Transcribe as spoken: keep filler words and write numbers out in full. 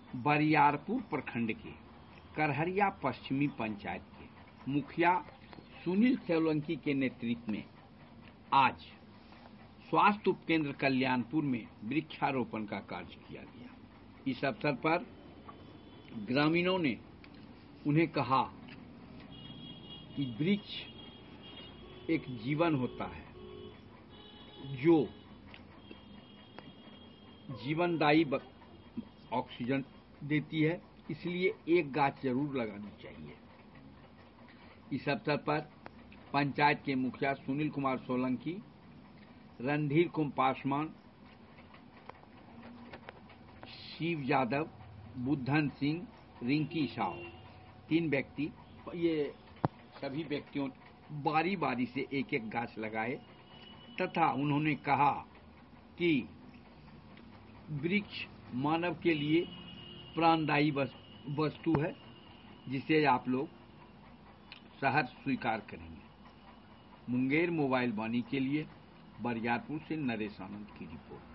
बरियारपुर प्रखंड के करहरिया पश्चिमी पंचायत के मुखिया सुनील सोलंकी के नेतृत्व में आज स्वास्थ्य उपकेंद्र कल्याणपुर में वृक्षारोपण का कार्य किया गया। इस अवसर पर ग्रामीणों ने उन्हें कहा कि वृक्ष एक जीवन होता है जो जीवनदायी ऑक्सीजन देती है, इसलिए एक गाछ जरूर लगानी चाहिए। इस अवसर पर पंचायत के मुखिया सुनील कुमार सोलंकी, रणधीर कुमार पासवान, शिव यादव, बुद्धन सिंह, रिंकी साव, तीन व्यक्ति, ये सभी व्यक्तियों बारी बारी से एक एक गाछ लगाए तथा उन्होंने कहा कि वृक्ष मानव के लिए प्राणदायी वस्तु है, जिसे आप लोग सहर्ष स्वीकार करेंगे। मुंगेर मोबाइल वाणी के लिए बरियारपुर से नरेश आनंद की रिपोर्ट।